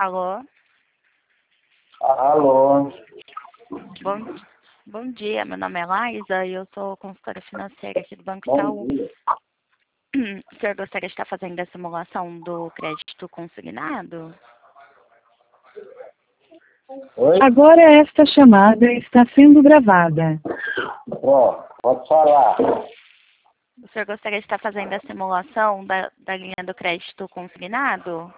Alô? Alô, Bom, bom dia, meu nome é Laísa e eu sou consultora financeira aqui do Banco bom Itaú. dia. O senhor gostaria de estar fazendo a simulação do crédito consignado? Oi? Agora esta chamada está sendo gravada. Ó, pode falar. O senhor gostaria de estar fazendo a simulação da linha do crédito consignado?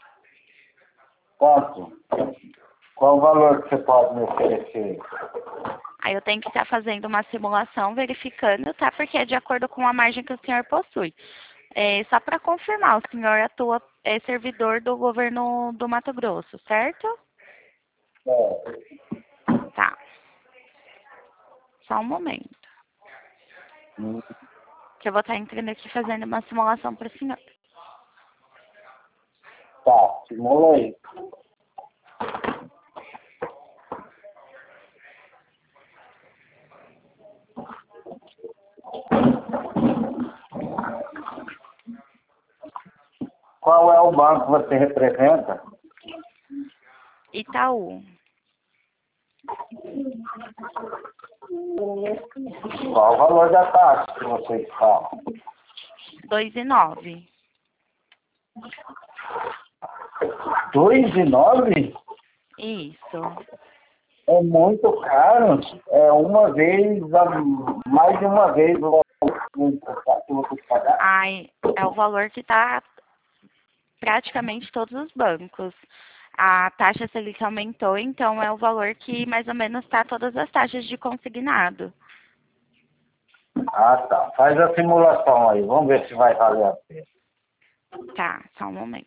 Quanto? Qual o valor que você pode me oferecer? Aí eu tenho que estar fazendo uma simulação verificando, tá? Porque é de acordo com a margem que o senhor possui. Só para confirmar, o senhor atua, é servidor do governo do Mato Grosso, certo? É. Tá. Só um momento. Que eu vou estar entrando aqui fazendo uma simulação para o senhor. Tá, simula aí. Qual é o banco que você representa? Itaú. Qual o valor da taxa que vocês falam? 2,9. 2,9? Isso. É muito caro. É uma vez, mais de uma vez o valor que eu vou ter que pagar. Ai, é o valor que está praticamente todos os bancos. A taxa Selic aumentou, então é o valor que mais ou menos está todas as taxas de consignado. Ah, tá. Faz a simulação aí. Vamos ver se vai valer a pena. Tá, só um momento.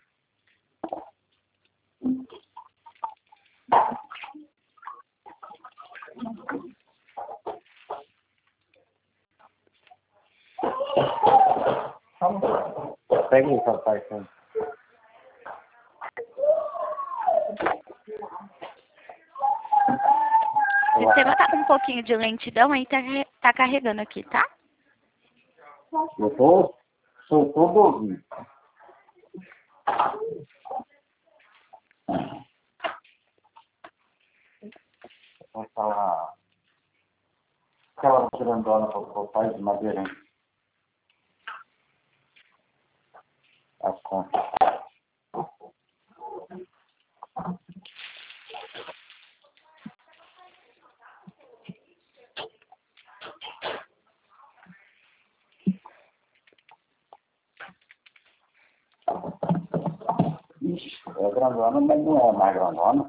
Pega aí, papai. O sistema tá com um pouquinho de lentidão, aí tá carregando aqui, tá? Eu sou todo ouvido. Vou falar aquela grandona para o papai de madeira, hein? As contas. Ixi, é grandona, mas não é mais grandona.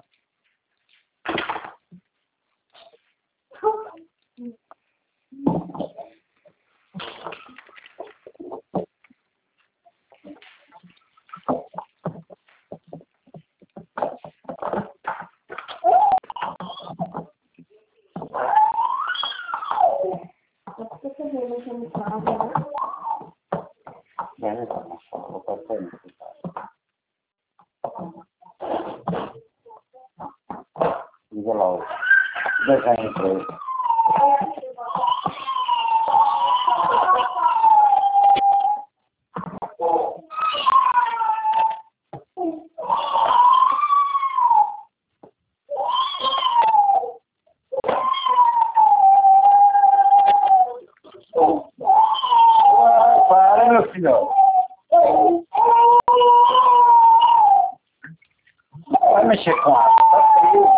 Vou passar aí. Diga lá o desenho para ele. Para, meu filho. Vai mexer com água, tá frio.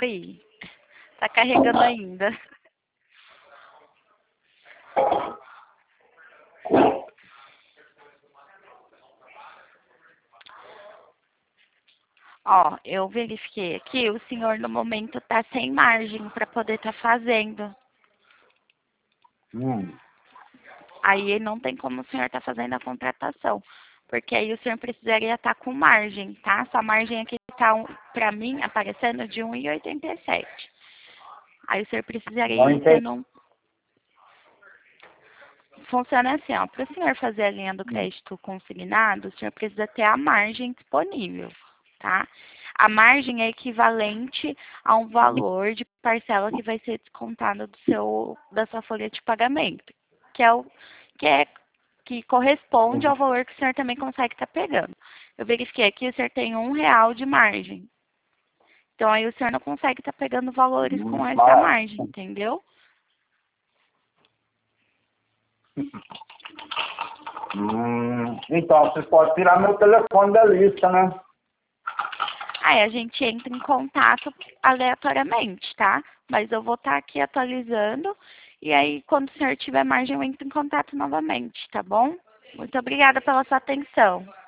abrir. Tá carregando ainda. Ó, eu verifiquei aqui, o senhor no momento tá sem margem para poder estar fazendo. Aí não tem como o senhor estar fazendo a contratação, porque aí o senhor precisaria estar com margem, tá? Sua margem aqui tá, para mim, aparecendo de 1,87. Aí o senhor precisaria ir tendo Funciona assim, ó, para o senhor fazer a linha do crédito consignado, o senhor precisa ter a margem disponível, tá? A margem é equivalente a um valor de parcela que vai ser descontado da sua folha de pagamento, que corresponde ao valor que o senhor também consegue estar pegando. Eu verifiquei aqui, o senhor tem R$1 de margem. Então, aí o senhor não consegue estar pegando valores com essa margem, entendeu? Então, você pode tirar meu telefone da lista, né? Aí a gente entra em contato aleatoriamente, tá? Mas eu vou estar aqui atualizando. E aí, quando o senhor tiver margem, eu entro em contato novamente, tá bom? Muito obrigada pela sua atenção.